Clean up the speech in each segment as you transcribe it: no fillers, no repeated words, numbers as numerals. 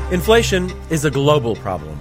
Inflation is a global problem.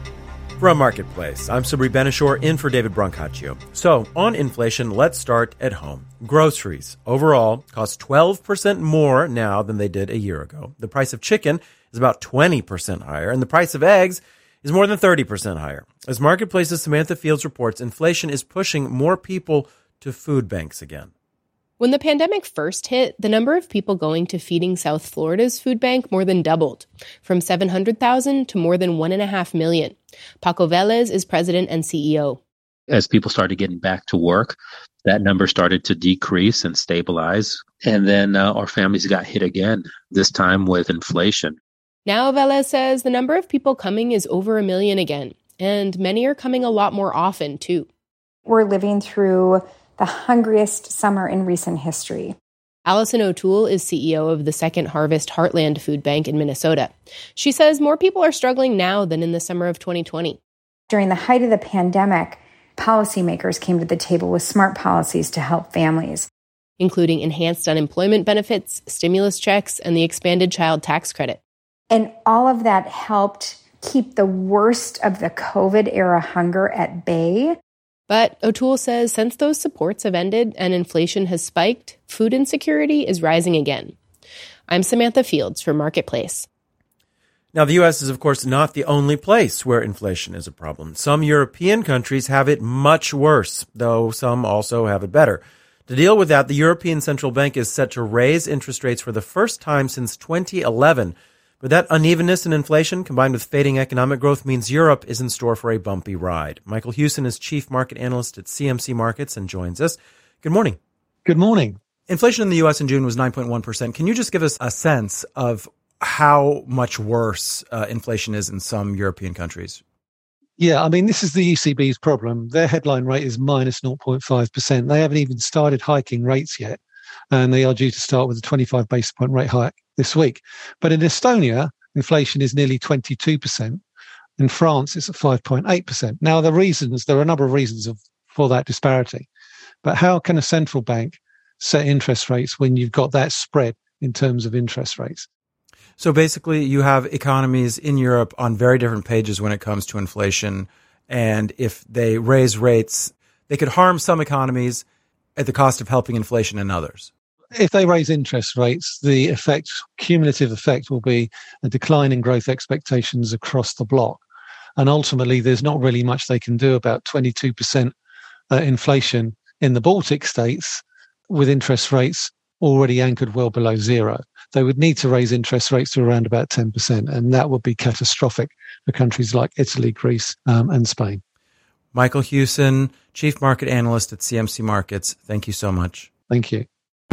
From Marketplace, I'm Sabri Benishore in for David Brancaccio. So, on inflation, let's start at home. Groceries overall cost 12% more now than they did a year ago. The price of chicken is about 20% higher, and the price of eggs is more than 30% higher. As Marketplace's Samantha Fields reports, inflation is pushing more people to food banks again. When the pandemic first hit, the number of people going to Feeding South Florida's food bank more than doubled, from 700,000 to more than 1.5 million. Paco Velez is president and CEO. As people started getting back to work, that number started to decrease and stabilize. And then our families got hit again, this time with inflation. Now, Velez says the number of people coming is over 1 million again, and many are coming a lot more often, too. We're living through the hungriest summer in recent history. Allison O'Toole is CEO of the Second Harvest Heartland Food Bank in Minnesota. She says more people are struggling now than in the summer of 2020. During the height of the pandemic, policymakers came to the table with smart policies to help families, including enhanced unemployment benefits, stimulus checks, and the expanded child tax credit. And all of that helped keep the worst of the COVID-era hunger at bay. But O'Toole says since those supports have ended and inflation has spiked, food insecurity is rising again. I'm Samantha Fields for Marketplace. Now, the U.S. is, of course, not the only place where inflation is a problem. Some European countries have it much worse, though some also have it better. To deal with that, the European Central Bank is set to raise interest rates for the first time since 2011. But that unevenness in inflation, combined with fading economic growth, means Europe is in store for a bumpy ride. Michael Hewson is chief market analyst at CMC Markets and joins us. Good morning. Good morning. Inflation in the U.S. in June was 9.1%. Can you just give us a sense of how much worse inflation is in some European countries? Yeah, I mean, this is the ECB's problem. Their headline rate is minus 0.5%. They haven't even started hiking rates yet, and they are due to start with a 25 basis point rate hike this week. But in Estonia, inflation is nearly 22%. In France, it's at 5.8%. Now, there are a number of reasons for that disparity. But how can a central bank set interest rates when you've got that spread in terms of interest rates? So basically, you have economies in Europe on very different pages when it comes to inflation. And if they raise rates, they could harm some economies at the cost of helping inflation in others. If they raise interest rates, the cumulative effect will be a decline in growth expectations across the bloc. And ultimately, there's not really much they can do about 22% inflation in the Baltic states with interest rates already anchored well below zero. They would need to raise interest rates to around about 10%, and that would be catastrophic for countries like Italy, Greece, and Spain. Michael Hewson, chief market analyst at CMC Markets. Thank you so much. Thank you.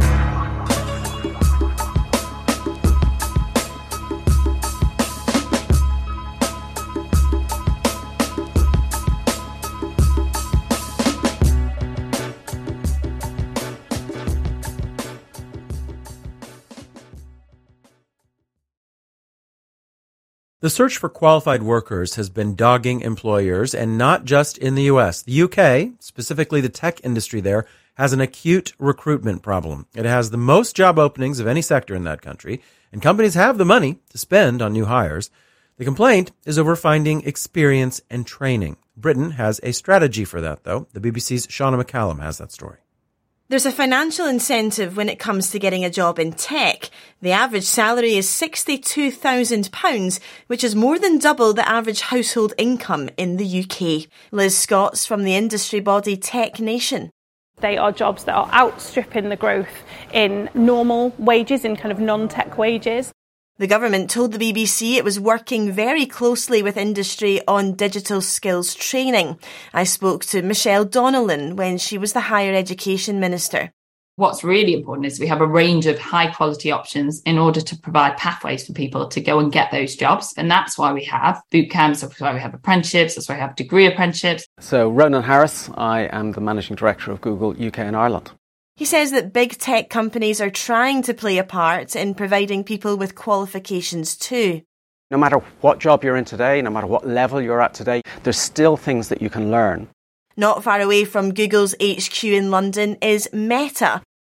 The search for qualified workers has been dogging employers, and not just in the U.S. The UK, specifically the tech industry there, has an acute recruitment problem. It has the most job openings of any sector in that country, and companies have the money to spend on new hires. The complaint is over finding experience and training. Britain has a strategy for that, though. The BBC's Shauna McCallum has that story. There's a financial incentive when it comes to getting a job in tech. The average salary is £62,000, which is more than double the average household income in the UK. Liz Scott's from the industry body Tech Nation. They are jobs that are outstripping the growth in normal wages, in kind of non-tech wages. The government told the BBC it was working very closely with industry on digital skills training. I spoke to Michelle Donnellan when she was the Higher Education Minister. What's really important is we have a range of high quality options in order to provide pathways for people to go and get those jobs. And that's why we have boot camps, that's why we have apprenticeships, that's why we have degree apprenticeships. So Ronan Harris, I am the Managing Director of Google UK and Ireland. He says that big tech companies are trying to play a part in providing people with qualifications too. No matter what job you're in today, no matter what level you're at today, there's still things that you can learn. Not far away from Google's HQ in London is Meta.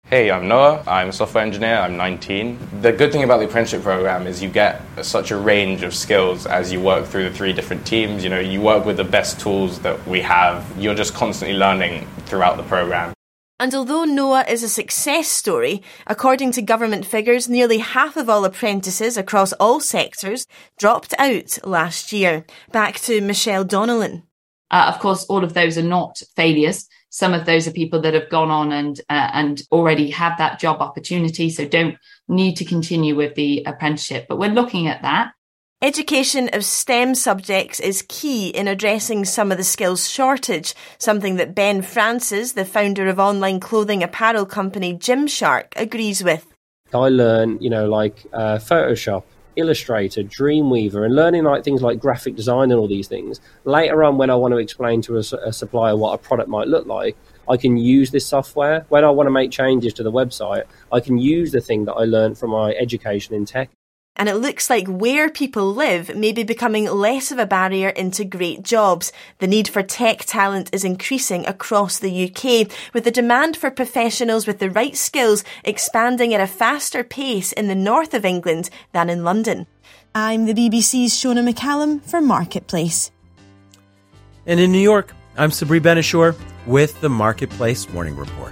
Hey, I'm Noah. I'm a software engineer. I'm 19. The good thing about the apprenticeship program is you get such a range of skills as you work through the 3 different teams. You know, you work with the best tools that we have. You're just constantly learning throughout the program. And although Noah is a success story, according to government figures, nearly half of all apprentices across all sectors dropped out last year. Back to Michelle Donnellan. Of course, all of those are not failures. Some of those are people that have gone on and already have that job opportunity, so don't need to continue with the apprenticeship. But we're looking at that. Education of STEM subjects is key in addressing some of the skills shortage, something that Ben Francis, the founder of online clothing apparel company Gymshark, agrees with. I learn, Photoshop, Illustrator, Dreamweaver, and learning things like graphic design and all these things. Later on, when I want to explain to a supplier what a product might look like, I can use this software. When I want to make changes to the website, I can use the thing that I learned from my education in tech. And it looks like where people live may be becoming less of a barrier into great jobs. The need for tech talent is increasing across the UK, with the demand for professionals with the right skills expanding at a faster pace in the north of England than in London. I'm the BBC's Shona McCallum for Marketplace. And in New York, I'm Sabri Benishore with the Marketplace Morning Report.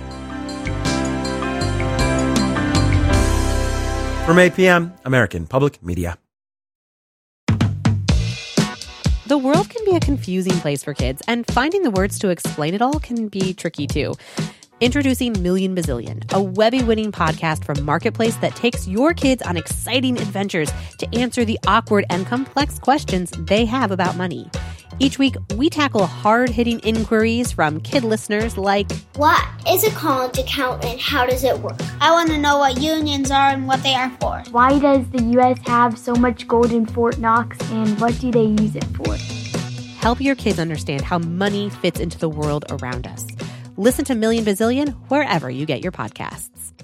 From 8 p.m., American Public Media. The world can be a confusing place for kids, and finding the words to explain it all can be tricky too. Introducing Million Bazillion, a Webby-winning podcast from Marketplace that takes your kids on exciting adventures to answer the awkward and complex questions they have about money. Each week, we tackle hard-hitting inquiries from kid listeners like, what is a college account and how does it work? I want to know what unions are and what they are for. Why does the U.S. have so much gold in Fort Knox and what do they use it for? Help your kids understand how money fits into the world around us. Listen to Million Bazillion wherever you get your podcasts.